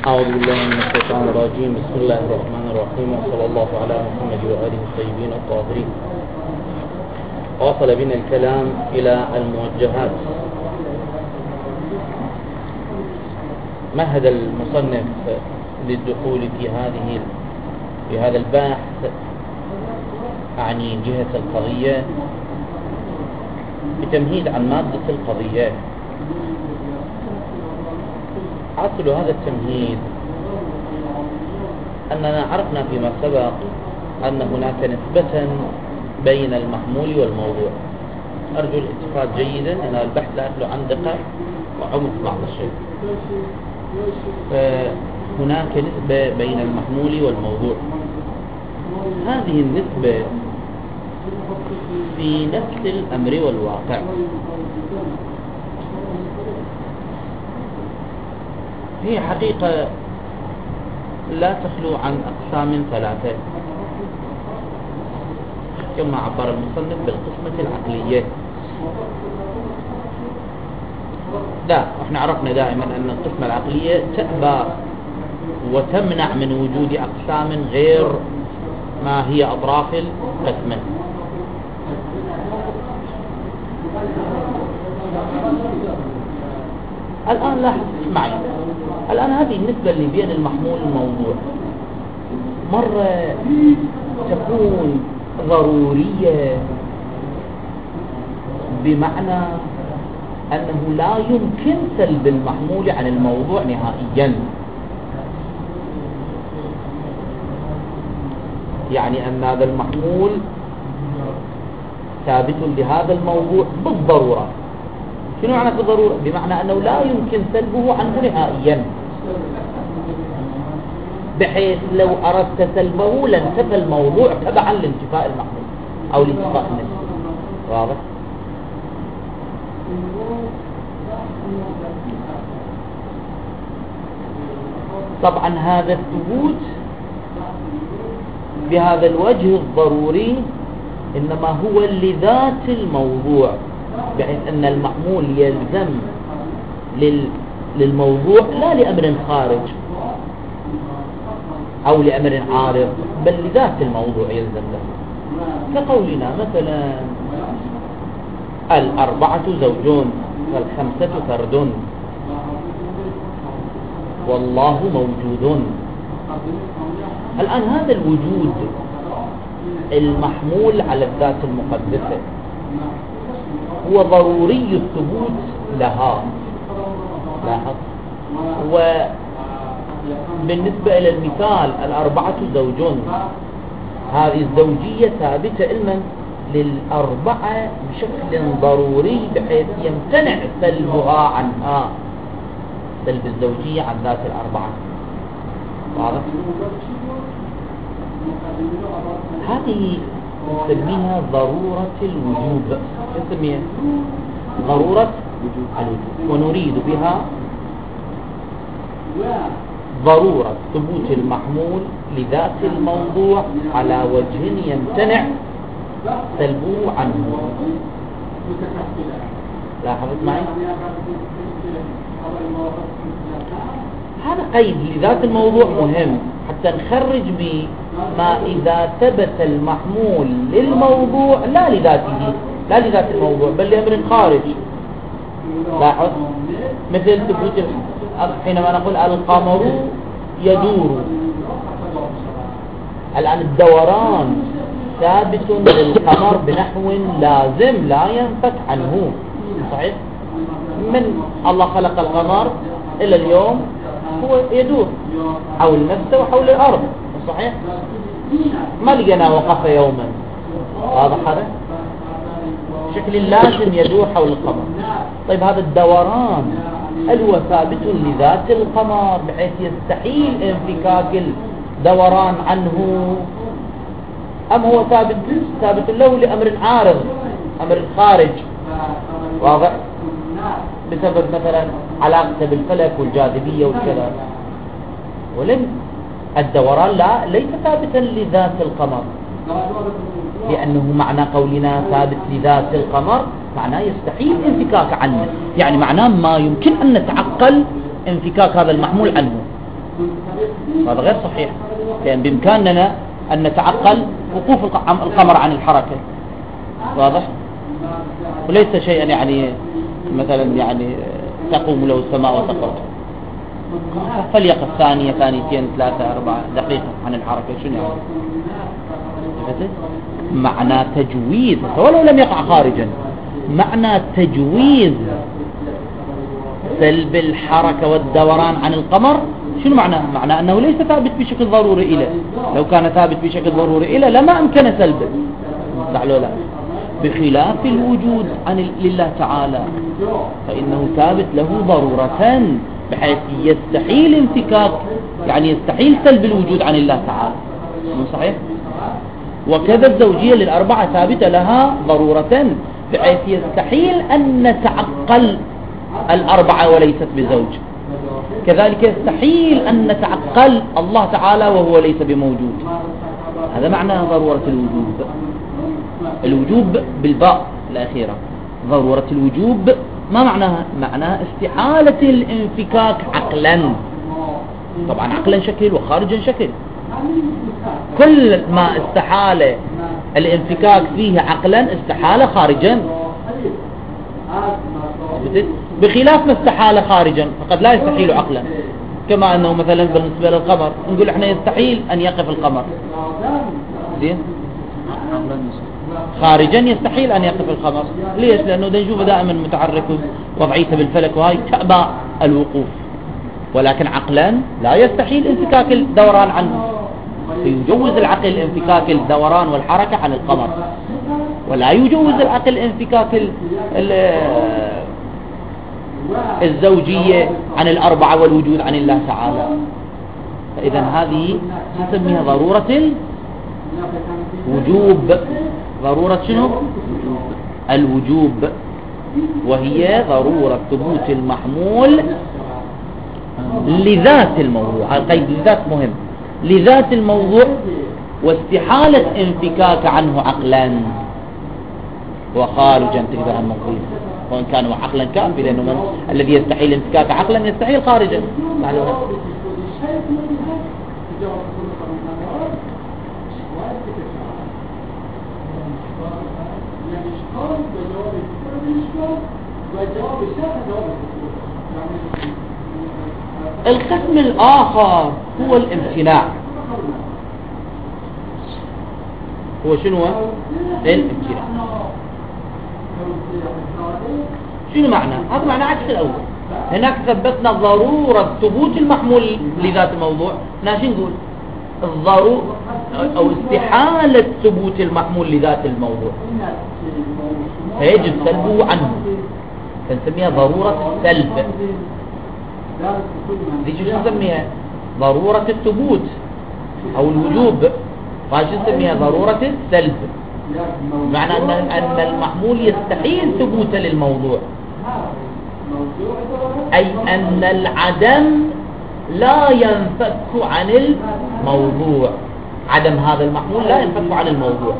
أعوذ بالله من الشيطان الرجيم. بسم الله الرحمن الرحيم، وصلى الله على محمد وآله الطيبين الطاهرين. وصل بنا الكلام إلى الموجهات. مهد المصنف للدخول في هذا البحث أعني جهة القضية بتمهيد عن مادة القضية. حاصل هذا التمهيد أننا عرفنا فيما سبق أن هناك نسبة بين المحمول والموضوع. أرجو الاتفاق جيدا أن البحث لا يخلو عن دقة وعمق بعض الشيء. فهناك نسبة بين المحمول والموضوع. هذه النسبة في نفس الأمر والواقع. هي حقيقة لا تخلو عن أقسام ثلاثة كما عبر المصنف بالقسمة العقلية. لا، احنا عرفنا دائما أن القسمة العقلية تأبى وتمنع من وجود أقسام غير ما هي أطراف القسمة. الآن لاحظ معي، الآن هذه النسبة اللي بين المحمول والموضوع مرة تكون ضرورية بمعنى أنه لا يمكن سلب المحمول عن الموضوع نهائيا. يعني أن هذا المحمول ثابت لهذا الموضوع بالضرورة. شنو معنى بالضرورة؟ بمعنى أنه لا يمكن سلبه عنه نهائيا، بحيث لو أردت سلبه لانتفى الموضوع تبعا لانتفاء المحمول أو لانتفاء النسبة. واضح؟ طبعا هذا الثبوت بهذا الوجه الضروري إنما هو لذات الموضوع، بحيث أن المحمول يلزم للموضوع لا لأمر خارج أو لأمر عارض، بل لذات الموضوع يلزم له. كقولنا مثلا الأربعة زوج والخمسة فرد والله موجود. الآن هذا الوجود المحمول على الذات المقدسة هو ضروري الثبوت لها. لاحظ. وبالنسبة إلى المثال الأربعة زوج، هذه الزوجية ثابتة علما للأربعة بشكل ضروري، بحيث يمتنع سلبها عنها، سلب الزوجية عن ذات الأربعة. واضح؟ هذه نسميها ضرورة الوجوب. نسميها ضرورة الوجوب، ونريد بها ضرورة ثبوت المحمول لذات الموضوع على وجه يمتنع سلبه عنه. لاحظت معي؟ هذا قيد لذات الموضوع مهم حتى نخرج بما إذا ثبت المحمول للموضوع لا لذاته، لا لذات الموضوع بل لأمر خارج. لاحظ. مثل ثبوت حينما نقول القمر يدور، الآن الدوران ثابت للقمر بنحو لازم لا ينفك عنه. صحيح؟ من الله خلق القمر إلى اليوم هو يدور حول نفسه وحول الأرض. صحيح؟ ما لقينا وقف يوما. واضح هذا؟ بشكل لازم يدور حول القمر. طيب هذا الدوران هل هو ثابت لذات القمر بحيث يستحيل انفكاك الدوران عنه، أم هو ثابت له لأمر عارض، أمر خارج؟ واضح؟ بسبب مثلا علاقته بالفلك والجاذبية والكذا. ولم الدوران ليس ثابتا لذات القمر، لأنه معنى قولنا ثابت لذات القمر معناه يستحيل انفكاك عنه، يعني معناه ما يمكن أن نتعقل انفكاك هذا المحمول عنه. هذا غير صحيح، لأن بإمكاننا أن نتعقل وقوف القمر عن الحركة، واضح؟ وليس شيئا يعني مثلا يعني تقوم له السماء وتقعد، فليقف ثانية ثانيتين 3 4 دقيقة عن الحركة، شنو يعني؟ معنى تجويز ولو لم يقع خارجا، معنى تجويز سلب الحركة والدوران عن القمر شنو معناه؟ معناه أنه ليس ثابت بشكل ضروري إله، لو كان ثابت بشكل ضروري إله لما أمكن سلبه، لا بخلاف الوجود عن لله تعالى فإنه ثابت له ضرورة بحيث يستحيل انفكاك، يعني يستحيل سلب الوجود عن الله تعالى، مو صحيح؟ وكذا الزوجية للأربعة ثابتة لها ضرورة بحيث يستحيل أن نتعقل الأربعة وليست بزوج، كذلك يستحيل أن نتعقل الله تعالى وهو ليس بموجود. هذا معنى ضرورة الوجوب. الوجوب بالباء الأخيرة، ضرورة الوجوب ما معناها؟ معناها استحالة الانفكاك عقلا، طبعا عقلا شكل وخارجا شكل، كل ما استحال الانفكاك فيه عقلا استحال خارجا، بخلاف ما استحال خارجا فقد لا يستحيل عقلا، كما أنه مثلا بالنسبة للقمر نقول احنا يستحيل أن يقف القمر، زين؟ خارجا يستحيل أن يقف القمر، ليش؟ لأنه نشوفه دائما متحرك وضعيته بالفلك وهاي تأبى الوقوف، ولكن عقلا لا يستحيل انفكاك الدوران عنه، فيجوز العقل انفكاك الدوران والحركة عن القمر، ولا يجوز العقل انفكاك الزوجية عن الأربعة والوجود عن الله تعالى. فإذا هذه نسميها ضرورة الوجوب. ضرورة شنو؟ الوجوب، وهي ضرورة ثبوت المحمول لذات الموضوع. القيد لذات مهم، لذات الموضوع واستحالة انفكاك عنه عقلا وخارجا تقدر عن موضوع، وإن كان عقلا كافي، لأنه من الذي يستحيل انفكاك عقلا يستحيل خارجا. القسم الآخر هو الامتناع. هو شنو الامتناع؟ شنو معنى؟ هذا معنى عكس الأول. هناك ثبتنا ضرورة ثبوت المحمول لذات الموضوع، ناشي نقول الضرورة أو استحالة ثبوت المحمول لذات الموضوع فيجب سلبه عنه، فنسميها ضرورة السلب. دي شو نسميها؟ ضرورة الثبوت أو الوجوب، فايش نسميها؟ ضرورة السلب، معنى أن المحمول يستحيل ثبوته للموضوع، أي أن العدم لا ينفك عن الموضوع، عدم هذا المحمول لا ينفك عن الموضوع.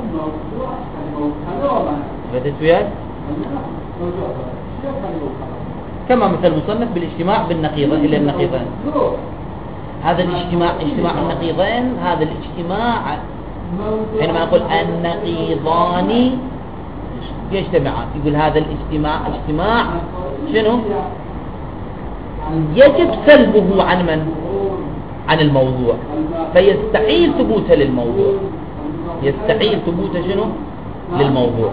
فهمت وياي؟ كما مثل مصنف بالاجتماع بالنقيضين إلى النقيضين. هذا الاجتماع اجتماع النقيضين، هذا الاجتماع حينما يقول النقيضان يجتمعان، يقول هذا الاجتماع اجتماع شنو؟ يجب سلبه عن من؟ عن الموضوع، فيستحيل ثبوته للموضوع، يستحيل ثبوته شنو؟ للموضوع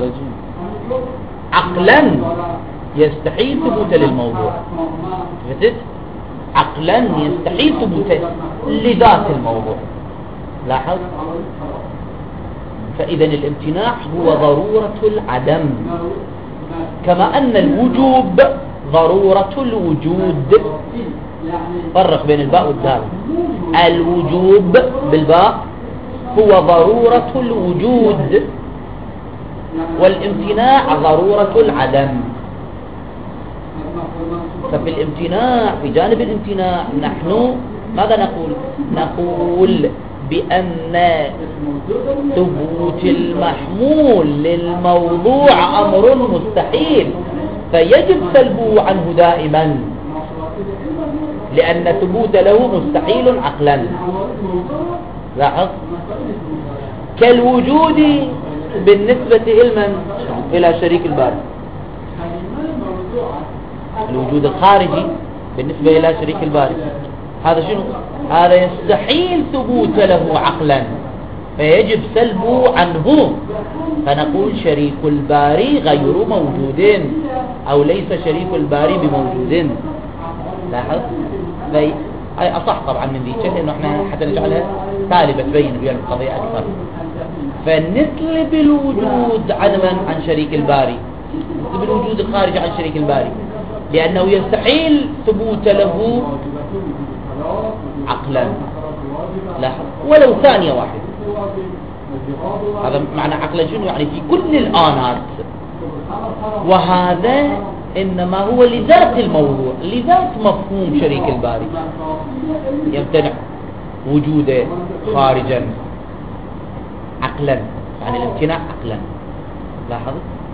عقلا، يستحيل ثبوته للموضوع، فهمت؟ عقلا يستحيل ثبوته لذات الموضوع. لاحظ؟ فإذا الامتناع هو ضرورة العدم، كما أن الوجوب ضرورة الوجود. فرق بين الباء والدال. الوجوب بالباء هو ضرورة الوجود، والامتناع ضرورة العدم. ففي الامتناع، في جانب الامتناع، نحن ماذا نقول؟ نقول بأن ثبوت المحمول للموضوع أمر مستحيل، فيجب سلبه عنه دائما. لأن ثبوت له مستحيل عقلا. لاحظ، كالوجود بالنسبة إلى شريك الباري، الوجود الخارجي بالنسبة إلى شريك الباري هذا شنو؟ هذا يستحيل ثبوت له عقلا، فيجب سلبه عنه، فنقول شريك الباري غير موجود، أو ليس شريك الباري بموجود. لاحظ، أي أصح طبعا من ذيك، لأنه احنا حتى نجعلها سالبة تبين بها القضية أكثر. فنسلب الوجود عدما عن شريك الباري، نسلب الوجود الخارج عن شريك الباري، لأنه يستحيل ثبوت له عقلا. لاحظ، ولو ثانية واحدة. هذا معنى عقلا شنو؟ يعني في كل الآنات، وهذا إنما هو لذات الموضوع، لذات مفهوم شريك الباري، يمتنع وجوده خارجا عقلا، يعني الامتناع عقلا. لاحظ،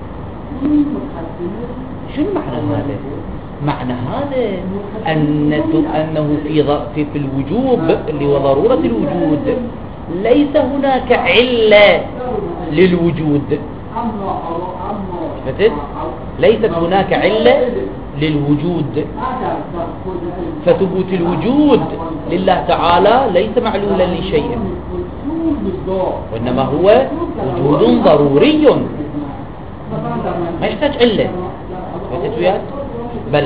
شنو معنى هذا؟ معنى هذا أنه في الوجوب اللي هو ضرورة الوجود ليس هناك علة للوجود. فتت؟ ليست هناك علة للوجود، فثبوت الوجود لله تعالى ليس معلولا لشيء، وإنما هو وجود ضروري ما يحتاج علة. فتت وياك؟ بل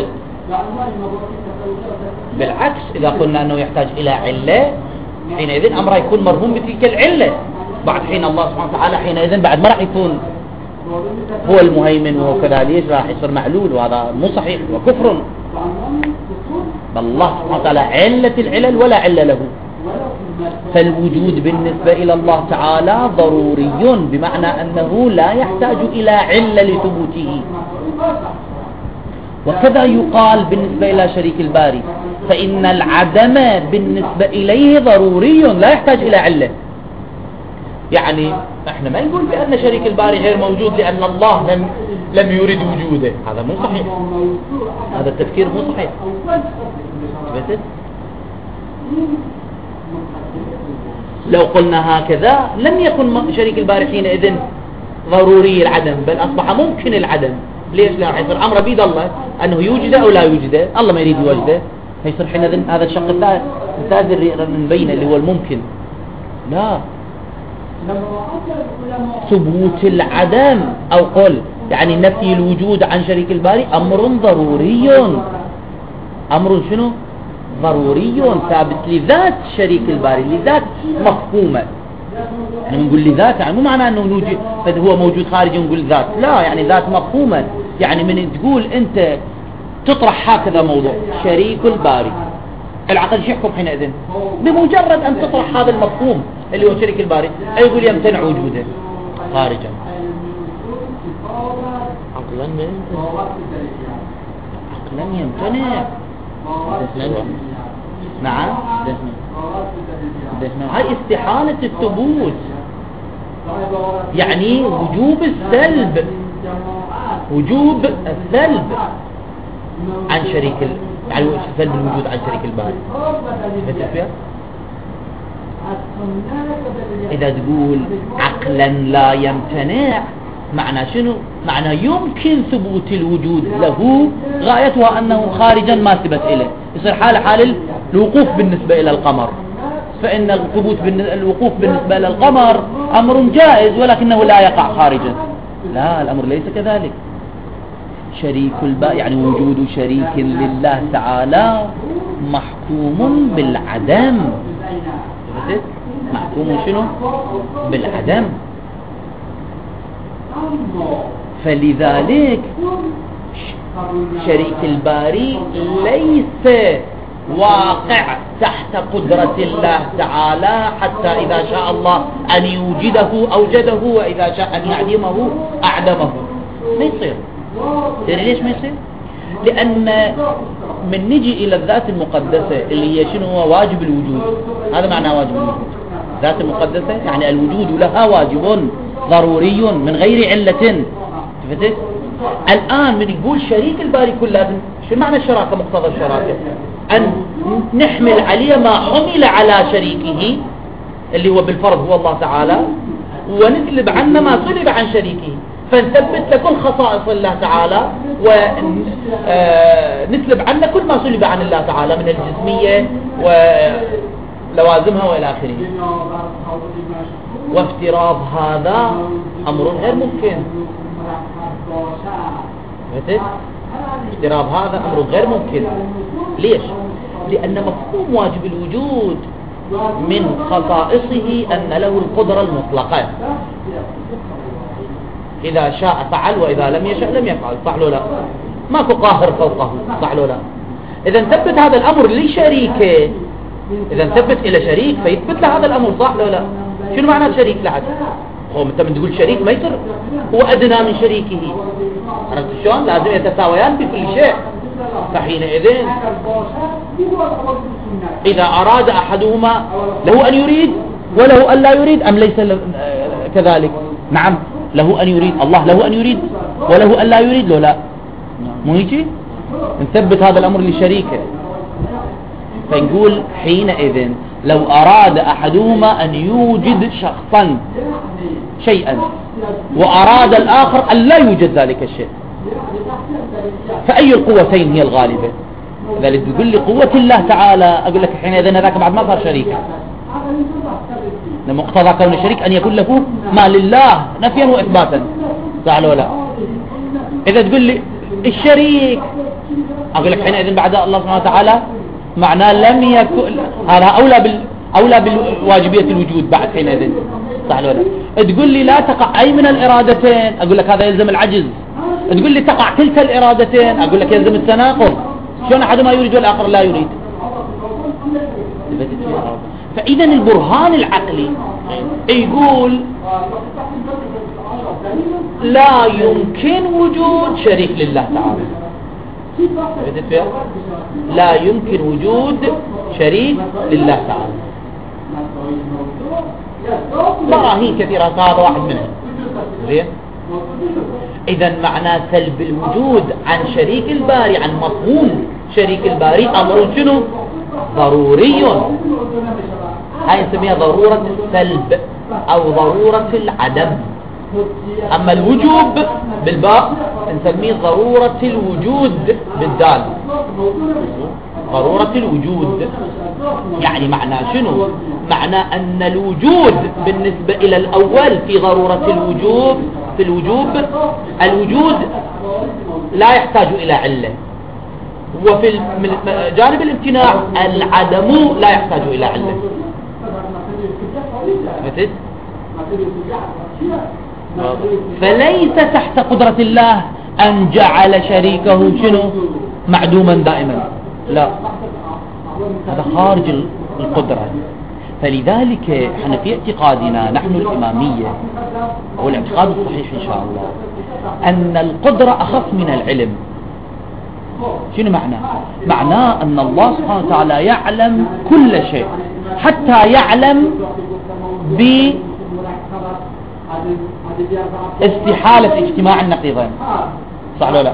بالعكس، إذا قلنا أنه يحتاج إلى علة حينئذ أمره يكون مرهون بتلك العلة. بعد حين الله سبحانه وتعالى حينئذ بعد ما راح يكون هو المهيمن وهو كذا، ليش راح يصير معلول؟ وهذا مو صحيح وكفر. بل الله سبحانه وتعالى علة العلل ولا علة له. فالوجود بالنسبة إلى الله تعالى ضروري، بمعنى أنه لا يحتاج إلى علة لثبوته. وكذا يقال بالنسبة إلى شريك الباري، فإن العدم بالنسبة إليه ضروري لا يحتاج إلى علة. يعني احنا ما نقول بأن شريك الباري غير موجود لأن الله لم يرد وجوده، هذا مو صحيح، هذا التفكير مو صحيح. بس لو قلنا هكذا لم يكن شريك الباري حينئذ ضروري العدم، بل أصبح ممكن العدم. ليش؟ لا يصير أمر بيد الله أنه يوجده أو لا يوجده، الله ما يريد يوجده، فيصير حينئذ هذا الشق الثالث نبينه اللي هو الممكن. لا، ثبوت العدم أو قل يعني نفي الوجود عن شريك الباري أمر ضروري، أمر شنو؟ ضروري ثابت لذات شريك الباري، لذات مفهومة. يعني نقول لذات، يعني مو معنى أنه نوجد فهو موجود خارجي ونقول ذات، لا، يعني ذات مفهومة. يعني من تقول أنت تطرح هكذا موضوع شريك الباري، العقل شو يحكم حينئذ؟ بمجرد أن تطرح هذا المفهوم اللي هو شريك الباري يقول يمتنع وجوده خارجا. عقلا يمتنع. نعم، هاي استحالة الثبوت، يعني وجوب السلب، وجوب السلب عن شريك يعني سلب الوجود عن شريك الباري. إذا تقول عقلا لا يمتنع، معنى شنو؟ معنى يمكن ثبوت الوجود له، غايتها أنه خارجا ما ثبت إليه، يصير حال الوقوف بالنسبة إلى القمر، فإن الوقوف بالنسبة إلى القمر أمر جائز ولكنه لا يقع خارجا. لا، الأمر ليس كذلك. شريك يعني وجود شريك لله تعالى محكوم بالعدم. محكوم شنو؟ بالعدم. فلذلك شريك الباري ليس واقع تحت قدرة الله تعالى، حتى إذا شاء الله أن يوجده أوجده، وإذا شاء أن يعدمه أعدمه. ما يصير. ليش ما يصير؟ لأن من نجي إلى الذات المقدسة اللي هي شنو؟ هو واجب الوجود. هذا معنى واجب الوجود. الذات المقدسة يعني الوجود لها واجب ضروري من غير علة. الآن من يقول شريك الباري كله، شو معنى الشراكة؟ مقتضى الشراكة أن نحمل عليه ما حمل على شريكه اللي هو بالفرض هو الله تعالى، ونسلب عنا ما سلب عن شريكه، فنثبت لكل خصائص الله تعالى ونسلب عنا كل ما سلب عن الله تعالى من الجسمية ولوازمها وإلى آخره. وافتراض هذا أمر غير ممكن. افتراض هذا أمر غير ممكن. ليش؟ لأن مفهوم واجب الوجود من خصائصه أن له القدرة المطلقة، إذا شاء فعل وإذا لم يشاء لم يفعل، صح له لا؟ ماكو قاهر فوقه، صح له لا؟ إذا نثبت هذا الأمر لشريكه، إذا نثبت إلى شريك فيثبت له هذا الأمر، صح له لا؟ شنو معنى شريك لحد؟ هو أنت من تقول شريك ما يصير هو أدنى من شريكه، عرفت شلون؟ لازم يتساويان بكل شيء. فحينئذ إذا أراد أحدهما له أن يريد وله أن لا يريد أم ليس كذلك؟ نعم له أن يريد، الله له أن يريد وله أن لا يريد، له لا، مو هيك؟ نثبت هذا الأمر لشريكه، فنقول حينئذ لو أراد أحدهما أن يوجد شخصا شيئا وأراد الآخر أن لا يوجد ذلك الشيء، فأي القوتين هي الغالبة؟ ذلك تقول لي قوة الله تعالى، أقول لك حينئذ ذاك بعد ما صار شريك، مقتضى كون الشريك أن يكون له ما لله نفيا وإثباتا، صح ولا لا؟ إذا تقول لي الشريك، أقول لك حينئذ بعد الله سبحانه وتعالى معناه لم يكن هذا أولى بالواجبية الوجود بعد حينئذ، صح ولا لا؟ تقول لي لا تقع أي من الإرادتين، أقول لك هذا يلزم العجز. تقول لي تقع تلك الإرادتين، أقول لك يلزم التناقض. شلون أحدهما يريد والآخر لا يريد؟ فإذا البرهان العقلي يقول لا يمكن وجود شريك لله تعالى، لا يمكن وجود شريك لله تعالى. براهين كثيرة، هذا واحد منها. زين، إذا معنى سلب الوجود عن شريك الباري، عن مفهوم شريك الباري، أمر شنو؟ ضروري. هاي نسميها ضرورة السلب أو ضرورة العدم. أما الوجوب بالباء نسميه ضرورة الوجود بالدال، ضرورة الوجود. يعني معنى شنو؟ معنى أن الوجود بالنسبة إلى الأول في ضرورة الوجوب، في الوجوب الوجود لا يحتاج إلى علة، وفي جانب الامتناع العدم لا يحتاج إلى علة. فليس تحت قدرة الله أن جعل شريكه شنو؟ معدوما دائما، لا، هذا خارج القدرة. فلذلك احنا في اعتقادنا نحن الإمامية والاعتقاد الصحيح إن شاء الله أن القدرة أخف من العلم. شنو معناه؟ معناه أن الله سبحانه وتعالى يعلم كل شيء، حتى يعلم باستحالة اجتماع النقيضين، صح ولا لا؟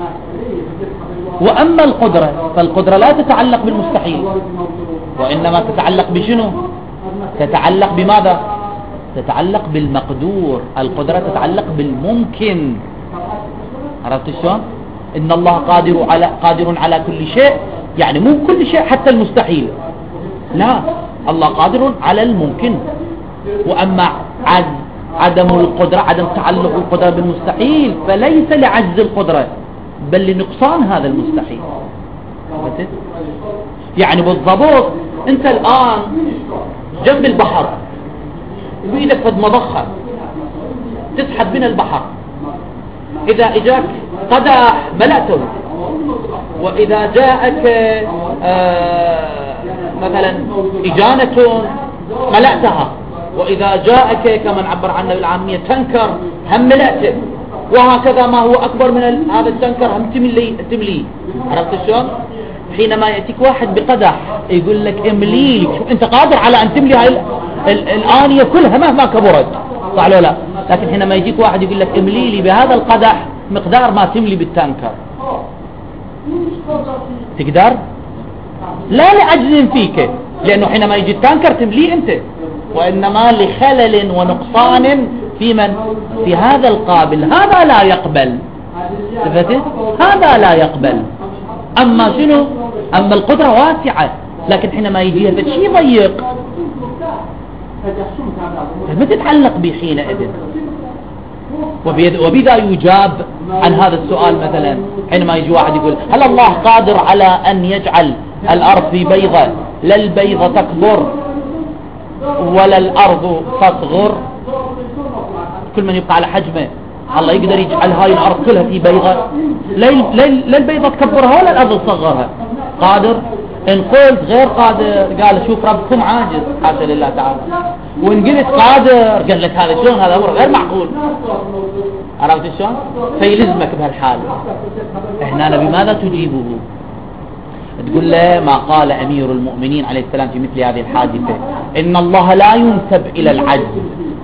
وأما القدرة فالقدرة لا تتعلق بالمستحيل، وإنما تتعلق بشنو؟ تتعلق بماذا؟ تتعلق بالمقدور. القدرة تتعلق بالممكن. عرفت شلون؟ إن الله قادر على كل شيء، يعني مو كل شيء حتى المستحيل، لا، الله قادر على الممكن. وأما عدم القدرة، عدم تعلق القدرة بالمستحيل، فليس لعجز القدرة بل لنقصان هذا المستحيل. يعني بالضبط انت الآن جنب البحر بيدك فد مضخة تسحب من البحر، إذا إجاك قدح ملأته، وإذا جاءك مثلا إجانة ملأتها، وإذا جاءك كما نعبر عنه بالعامية تنكر هم ملأته، وهكذا ما هو أكبر من هذا التنكر هم تملي. عرفت شلون؟ حينما يأتيك واحد بقدح يقول لك املي، انت قادر على ان تملي هاي الآنية كلها مهما كبرت، صح ولا لا؟ لكن حينما يجيك واحد يقول لك املي لي بهذا القدح مقدار ما تملي بالتانكر، تقدر؟ لا لعجز فيك، لأنه حينما يجي التانكر تمليه أنت، وإنما لخلل ونقصان في من؟ في هذا القابل، هذا لا يقبل. هذا لا يقبل. أما شنو؟ أما القدرة واسعة، لكن حينما يجي هذا الشيء ضيق ما تتعلق به حينئذ. وبذا يجاب عن هذا السؤال. مثلا حينما يجي واحد يقول هل الله قادر على أن يجعل الأرض في بيضة، لا البيضة تكبر ولا الأرض تصغر، كل من يبقى على حجمه؟ الله يقدر يجعل هاي الأرض كلها في بيضة، لا البيضة تكبرها ولا الأرض تصغرها؟ قادر. إن قلت غير قادر قال شوف ربكم عاجز، حاشا لله تعالى. وإن قلت قادر قال لك هذا شلون، هذا أمر غير معقول. عرفت شلون؟ فيلزمك بهالحال. هنا بماذا تجيبه؟ تقول له ما قال أمير المؤمنين عليه السلام في مثل هذه الحادثة، إن الله لا ينسب إلى العجز،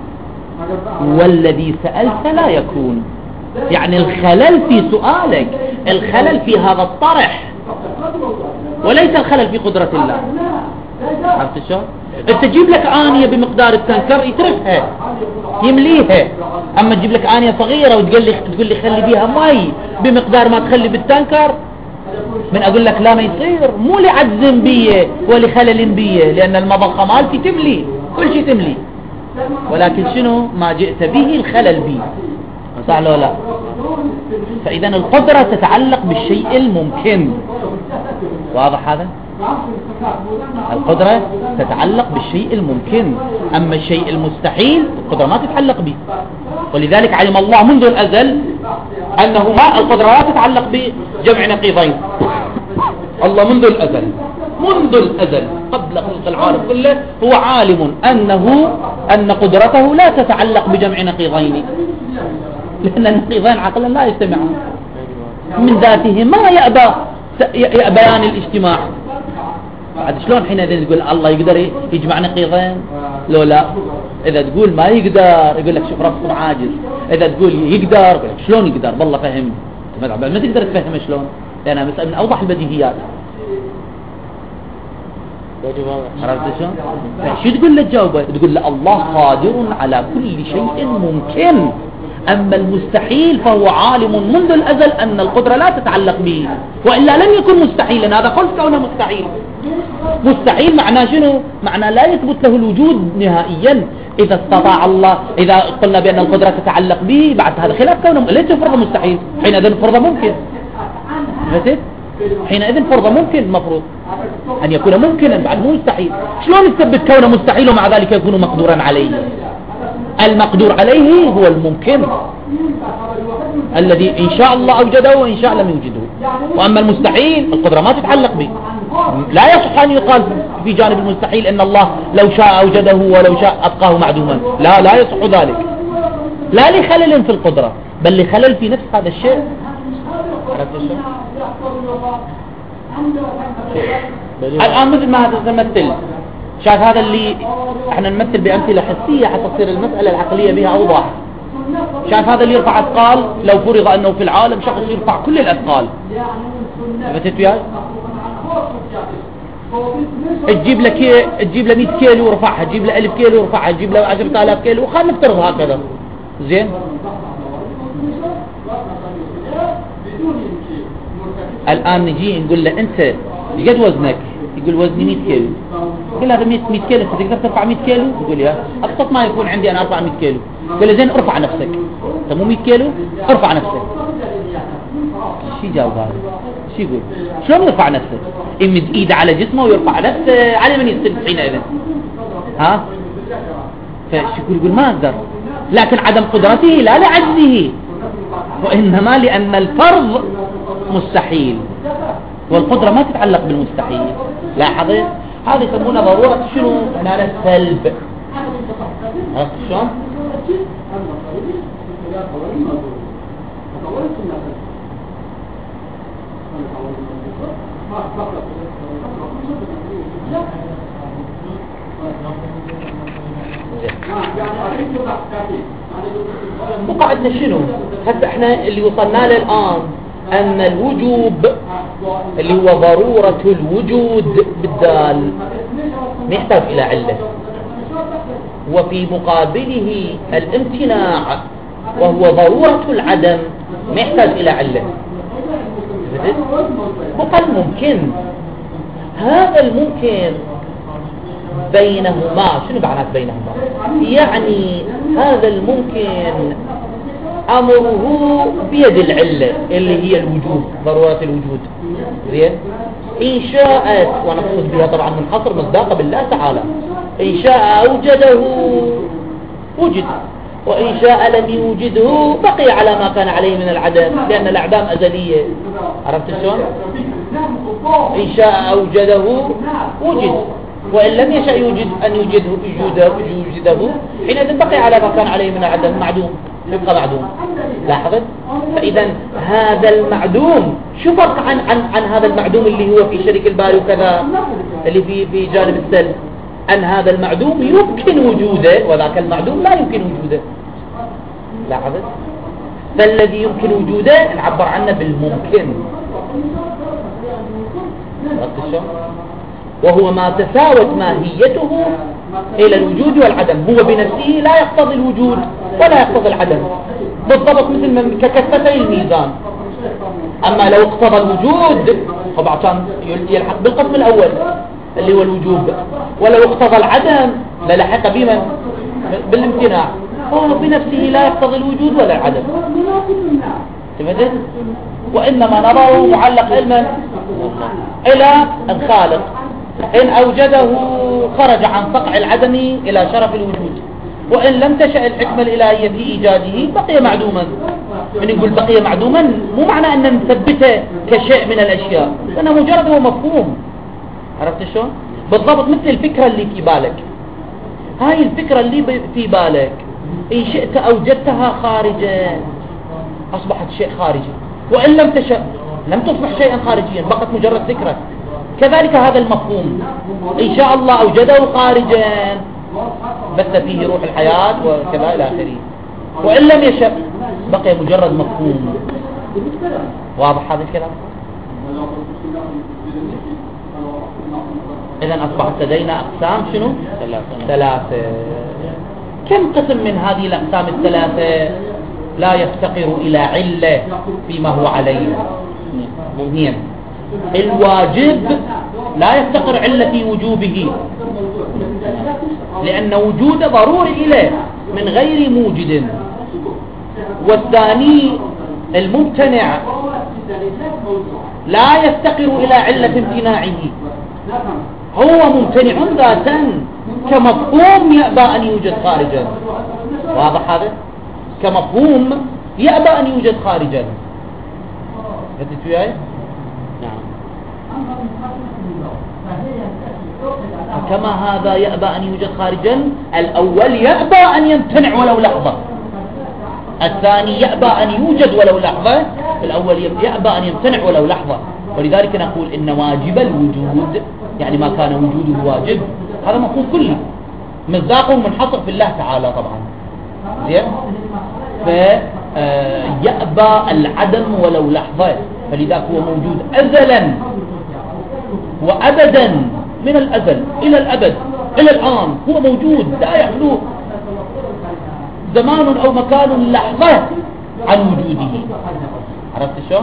والذي سألت لا يكون. يعني الخلل في سؤالك، الخلل في هذا الطرح، وليس الخلل في قدرة الله. عرفت شلون؟ انت تجيب لك آنية بمقدار التنكر يتركها يمليها، اما تجيب لك آنية صغيرة وتقول لي خلي بيها مي بمقدار ما تخلي بالتنكر، من اقول لك لا ما يصير، مو لعجز بيه ولخلل بيه، لان المضخة مالتي تملي كل شيء تملي، ولكن شنو ما جئت به الخلل بيه. صح ولا لا؟ فاذا القدرة تتعلق بالشيء الممكن. واضح هذا؟ القدرة تتعلق بالشيء الممكن، أما الشيء المستحيل القدرة ما تتعلق به. ولذلك علم الله منذ الأزل أنه ما القدرة لا تتعلق بجمع نقيضين. الله منذ الأزل قبل خلق العالم كله هو عالم أن قدرته لا تتعلق بجمع نقيضين، لأن النقيضين عقلا لا يجتمعان من ذاتهما، يأبيان الاجتماع. بعد شلون حين تقول الله يقدر يجمع نقيضين؟ لو لا، إذا تقول ما يقدر يقول لك شوف ربكم عاجز، إذا تقول يقدر يقول لك شلون يقدر؟ والله فهم ما تقدر تفهم شلون، لأنها من أوضح البديهيات. عرفت شلون؟ شو تقول له تجاوبه؟ تقول له الله قادر على كل شيء ممكن، أما المستحيل فهو عالم منذ الأزل أن القدرة لا تتعلق به، وإلا لم يكن مستحيلا. هذا قلت كونه مستحيل. مستحيل معناه شنو؟ معناه لا يثبت له الوجود نهائيا. إذا استطاع الله، إذا قلنا بأن القدرة تتعلق به، بعد هذا خلاف كونه ليس فرض مستحيل، حينئذ فرض ممكن. حينئذ فرض ممكن، المفروض أن يكون ممكنا بعد مو مستحيل. شلون نثبت كونه مستحيل ومع ذلك يكون مقدورا عليه؟ المقدور عليه هو الممكن الذي إن شاء الله أوجده وإن شاء لم يوجده. وأما المستحيل القدرة ما تتعلق به. لا يصح أن يقال في جانب المستحيل إن الله لو شاء أوجده ولو شاء أبقاه معدوما. لا يصح ذلك، لا لخلل في القدرة بل لخلل في نفس هذا الشيء. الآن مثل ما هذا تمثل، شايف هذا اللي احنا نمثل بأمثلة حسية حتى تصير المسألة العقلية بها أوضح. شايف هذا اللي يرفع أثقال، لو فرض أنه في العالم شخص يرفع كل الأثقال، فتت وياي؟ تجيب له 100 كيلو ورفعها، تجيب له 1000 كيلو ورفعها، تجيب له 10,000 كيلو، وخلنا نفترض هكذا. زين، الآن نجي نقول له أنت قد وزنك؟ يقول وزني 100 كيلو. يقول هذا 100 كيلو، أنت تقدر ترفع 100 كيلو؟ يقول يا أبسط ما يكون عندي أنا أرفع 100 كيلو. يقول له زين ارفع نفسك، أنت مو 100 كيلو، ارفع نفسك. شو جاوب هذا؟ شو يقول؟ شلون يرفع نفسه؟ يمد إيده على جسمه ويرفع نفسه، على من يصير حينئذ؟ ها؟ فشو يقول ما أقدر، لكن عدم قدرته لا لعجزه، وإنما لأن الفرض مستحيل والقدرة ما تتعلق بالمستحيل. لاحظ هذا يسمونه ضرورة شنو؟ هنا السلب. عرفت شلون؟ وقعدنا شنو؟ هسه احنا اللي وصلنا له الآن أن الوجوب اللي هو ضرورة الوجود بالدال ما يحتاج إلى علة، وفي مقابله الامتناع وهو ضرورة العدم ما يحتاج إلى علة. وقال ممكن، هذا الممكن بينهما، شنو معنى بينهما؟ يعني هذا الممكن أمره بيد العلة اللي هي الوجود، ضرورة الوجود. زين، إن شاءت، ونقصد بها طبعا من حصر مصداقة بالله تعالى، إن شاء أوجده وجد، وإن شاء لم يوجده بقي على ما كان عليه من العدم، لأن الأعدام أزلية. عرفت شلون؟ إن شاء أوجده وجد، وإن لم يشاء يوجد أن يوجده حينئذ بقي على ما كان عليه من العدم، معدوم، يبقى معدوم. لاحظت؟ فإذا هذا المعدوم شو فرق عن هذا المعدوم اللي هو في شريك الباري وكذا، اللي في جانب السلب؟ أن هذا المعدوم يمكن وجوده وذاك المعدوم لا يمكن وجوده. لاحظت؟ فالذي يمكن وجوده نعبر عنه بالممكن، وهو ما تساوت ماهيته إلى الوجود والعدم، هو بنفسه لا يقتضي الوجود ولا يقتضي العدم، بالضبط مثل ككفتي الميزان. أما لو اقتضى الوجود فبعطان يلحق بالقسم الأول اللي هو الوجوب، ولو اقتضى العدم للحق بمن؟ بالامتناع. هو بنفسه لا يقتضي الوجود ولا العدم، تفهمت؟ وإنما نراه معلق علما إلى الخالق، إن أوجده خرج عن صقع العدم إلى شرف الوجود، وإن لم تشأ الحكمة الإلهية في إيجاده بقي معدوما. من يقول بقي معدوما مو معنى أن نثبته كشيء من الأشياء، لأنه مجرد هو مفهوم. عرفت شلون؟ بالضبط مثل الفكرة اللي في بالك، هاي الفكرة اللي في بالك إن شئت أوجدتها خارجا أصبحت شيء خارجي، وإن لم تشأ لم تصبح شيئا خارجيا، بقت مجرد فكرة. كذلك هذا المفهوم إن شاء الله أوجده خارجا بث فيه روح الحياة وكذا إلى آخره، وإن لم يشأ بقي مجرد مفهوم. واضح هذا الكلام؟ إذن أصبحت لدينا أقسام شنو؟ ثلاثة. كم قسم من هذه الأقسام الثلاثة لا يفتقر إلى علة فيما هو عليه؟ مهم. الواجب لا يفتقر علة في وجوبه، لأن وجود ضروري إليه من غير موجد. والثاني الممتنع لا يفتقر إلى علة امتناعه، هو ممتنع ذاتا كمفهوم يأبى أن يوجد خارجا. واضح هذا؟ كمفهوم يأبى أن يوجد خارجا. فهمت وياي؟ نعم. كما هذا يأبى أن يوجد خارجا، الأول يأبى أن يمتنع ولو لحظة، الثاني يأبى أن يوجد ولو لحظة، الأول يأبى أن يمتنع ولو لحظة. ولذلك نقول إن واجب الوجود يعني ما كان وجوده واجب، هذا مفهوم كله مصداقه منحصر في الله تعالى طبعا. زين؟ فيأبى العدم ولو لحظة، فلذلك هو موجود أزلا وأبدا، من الأزل إلى الأبد إلى الآن هو موجود لا يخلو زمان أو مكان لحظة عن وجوده. عرفت شو؟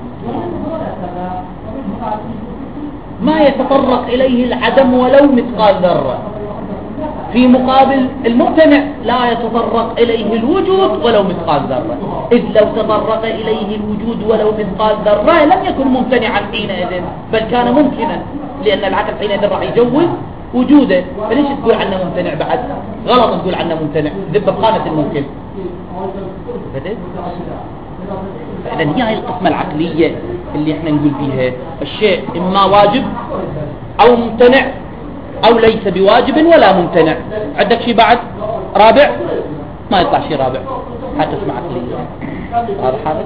ما يتطرق إليه العدم ولو مثقال ذرة، في مقابل الممتنع لا يتطرق إليه الوجود ولو مثقال ذرة، إذ لو تطرق إليه الوجود ولو مثقال ذرة لم يكن ممتنعا حينئذ، بل كان ممكنا، لأن العقل حينئذ راح يجوز وجوده. فليش تقول عنه ممتنع بعد؟ غلط تقول عنه ممتنع، ذب بقانة الممكن. بدأت؟ فإذن هي القسمة العقلية اللي احنا نقول فيها الشيء إما واجب أو ممتنع أو ليس بواجب ولا ممتنع. عندك شيء بعد رابع؟ ما يطلع شيء رابع، حتى اسمع عقلية. هذا حاجة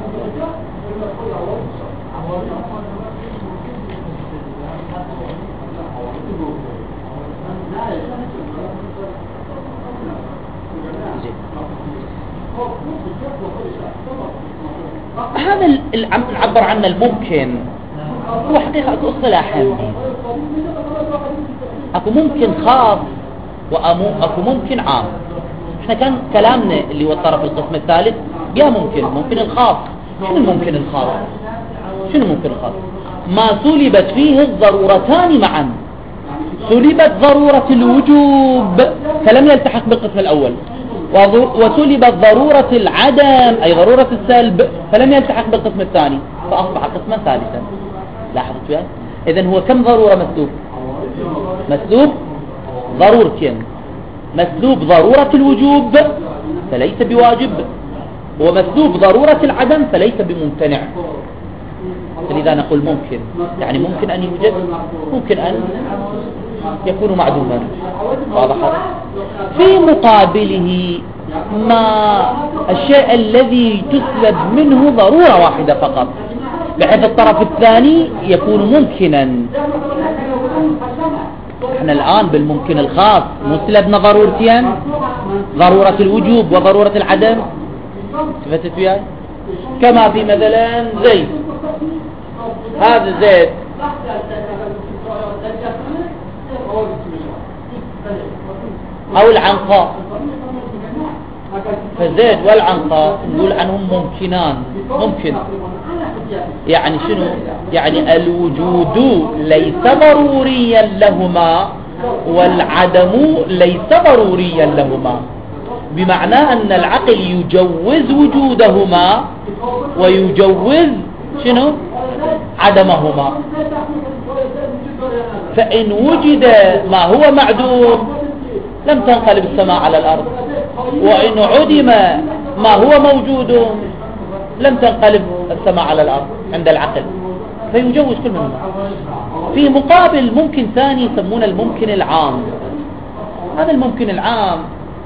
هذا نعبر عنه الممكن هو حقيقة اصطلاحين، اكو ممكن خاص واكو ممكن عام. احنا كان كلامنا اللي هو الطرف القسم الثالث يا ممكن الخاص. شنو الممكن الخاص؟ شنو ممكن الخاص؟ ما سلبت فيه الضرورتان معا. سلبت ضرورة الوجوب فلم يلتحق بالقسم الأول، وسلبت ضرورة العدم أي ضرورة السلب فلم يلتحق بالقسم الثاني، فأصبح قسما ثالثا. لاحظت فيها؟ إذن هو كم ضرورة مسلوب؟ مسلوب ضرورتين. مسلوب ضرورة الوجوب فليس بواجب، ومسلوب ضرورة العدم فليس بممتنع. فلذا نقول ممكن، يعني ممكن أن يوجد، ممكن أن يكون معدوما. واضح؟ في مقابله ما الشيء الذي تسلب منه ضرورة واحدة فقط، بحيث الطرف الثاني يكون ممكنا. احنا الآن بالممكن الخاص مسلبنا ضرورتين، ضرورة الوجوب وضرورة العدم. شفتت وياي؟ كما في مثلا زيد، هذا زيد أو العنقاء، فزيد والعنقاء نقول عنهم ممكنان. ممكن يعني شنو؟ يعني الوجود ليس ضروريا لهما والعدم ليس ضروريا لهما، بمعنى أن العقل يجوز وجودهما ويجوز شنو؟ عدمهما. فإن وجد ما هو معدوم لم تنقلب السماء على الأرض، وإن عدم ما هو موجود لم تنقلب السماء على الأرض عند العقل، فيجوز كل منهما. في مقابل ممكن ثاني يسمونه الممكن العام. هذا الممكن العام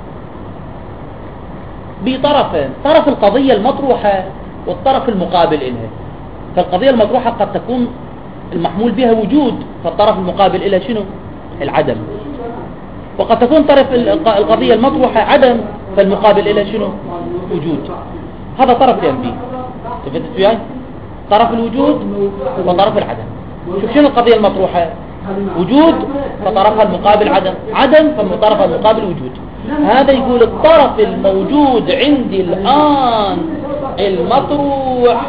بطرفين، طرف القضية المطروحة والطرف المقابل إلها. فالقضية المطروحة قد تكون المحمول بها وجود، فالطرف المقابل إلها شنو؟ العدم. وقد تكون طرف القضية المطروحة عدم، فالمقابل إلها شنو؟ وجود. هذا طرف ينبي. شفتت وياي؟ طرف الوجود وطرف العدم. شوف شنو القضية المطروحة؟ وجود، فطرفها المقابل عدم، عدم فطرفها المقابل وجود. هذا يقول الطرف الموجود عندي الآن المطروح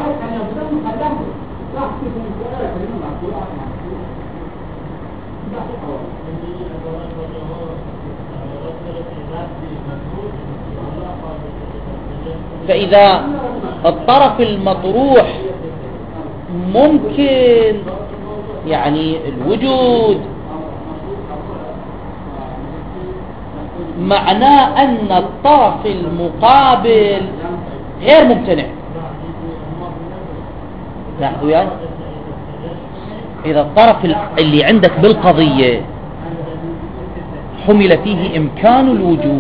فإذا الطرف المطروح ممكن يعني الوجود، معناه أن الطرف المقابل غير ممتنع. لاحظوا يعني إذا الطرف اللي عندك بالقضية حمل فيه إمكان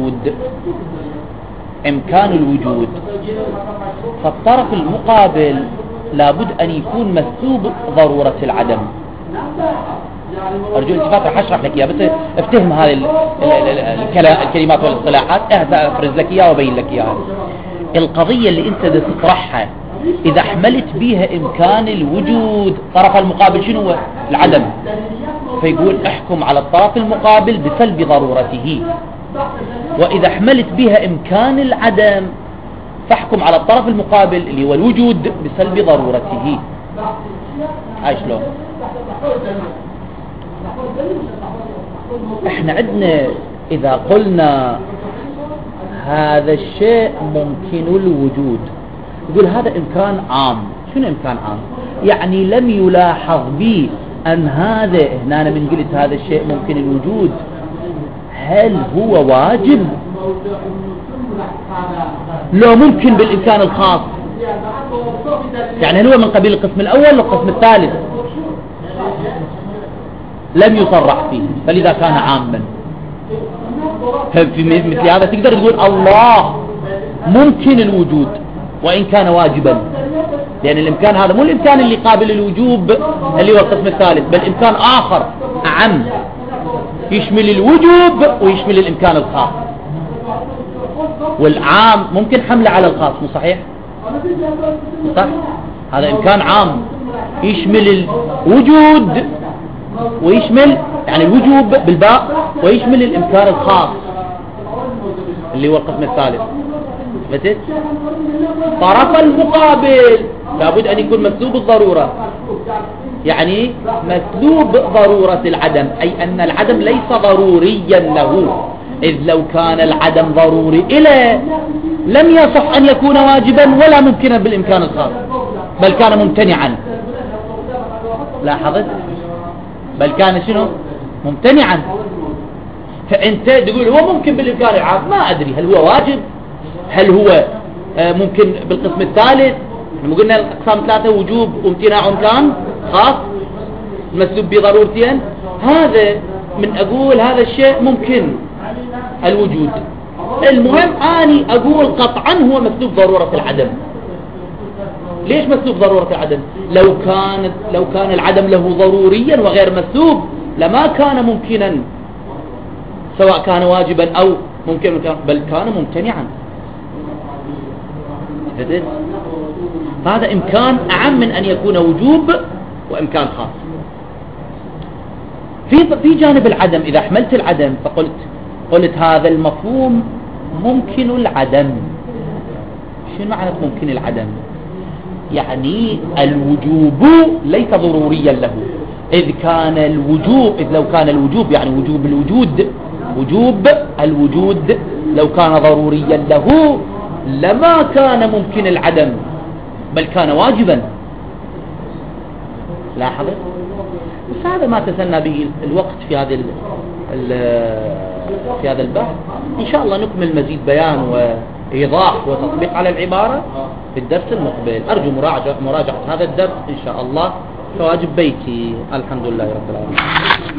الوجود، فالطرف المقابل لابد أن يكون مسلوب ضرورة العدم. أرجو التفات راح أشرح لك إياه، بس افتهم هذه الكلمات والاصطلاحات، أفرز لك إياها وبين لك إياها. القضية اللي أنت تطرحها إذا حملت بيها إمكان الوجود، طرف المقابل شنو هو؟ العدم. فيقول احكم على الطرف المقابل بسلب ضرورته. وإذا حملت بها إمكان العدم فاحكم على الطرف المقابل اللي هو الوجود بسلب ضرورته. هاي شلون؟ احنا عندنا إذا قلنا هذا الشيء ممكن الوجود، يقول هذا إمكان عام. شنو إمكان عام؟ يعني لم يلاحظ به أن هذا هنا من قلت هذا الشيء ممكن الوجود هل هو واجب؟ لو ممكن بالإمكان الخاص، يعني هل هو من قبيل القسم الأول والقسم الثالث؟ لم يصرح فيه، فلذا كان عاما. في مثل هذا تقدر تقول الله ممكن الوجود وإن كان واجبا، لأن الإمكان هذا مو الإمكان اللي قابل الوجوب اللي هو القسم الثالث، بل إمكان آخر أعم يشمل الوجوب ويشمل الإمكان الخاص. والعام ممكن حمله على الخاص، مو صحيح؟ صح؟ هذا إمكان عام يشمل الوجود ويشمل يعني الوجوب بالباء ويشمل الإمكان الخاص اللي هو القسم الثالث. مثل طرف المقابل لابد أن يكون مسلوب الضرورة، يعني مسلوب ضرورة العدم، أي أن العدم ليس ضروريا له، إذ لو كان العدم ضروري إليه لم يصح أن يكون واجبا ولا ممكنا بالإمكان الخاص، بل كان ممتنعا. لاحظت؟ بل كان شنو؟ ممتنعا. فأنت تقول هو ممكن بالإمكان العام، ما أدري هل هو واجب، هل هو ممكن بالقسم الثالث. احنا قلنا الأقسام ثلاثة: وجوب وامتناع وامكان خاص مسلوب بضرورتين. هذا من أقول هذا الشيء ممكن الوجود، المهم أني أقول قطعا هو مسلوب ضرورة العدم. ليش مسلوب ضرورة العدم؟ لو كان العدم له ضروريا وغير مسلوب لما كان ممكنا، سواء كان واجبا أو ممكن، بل كان ممتنعا. هذا إمكان أعم من أن يكون وجوب وإمكان خاص. في جانب العدم، إذا حملت العدم فقلت هذا المفهوم ممكن العدم. شنو معنى ممكن العدم؟ يعني الوجوب ليس ضروريا له، إذ لو كان الوجوب يعني وجوب الوجود لو كان ضروريا له لما كان ممكن العدم، بل كان واجبا. لاحظ؟ بس هذا ما تسنى به الوقت في هذا البحث. إن شاء الله نكمل مزيد بيان وإيضاح وتطبيق على العبارة في الدرس المقبل. أرجو مراجعة هذا الدرس إن شاء الله كواجب بيتي. الحمد لله رب العالمين.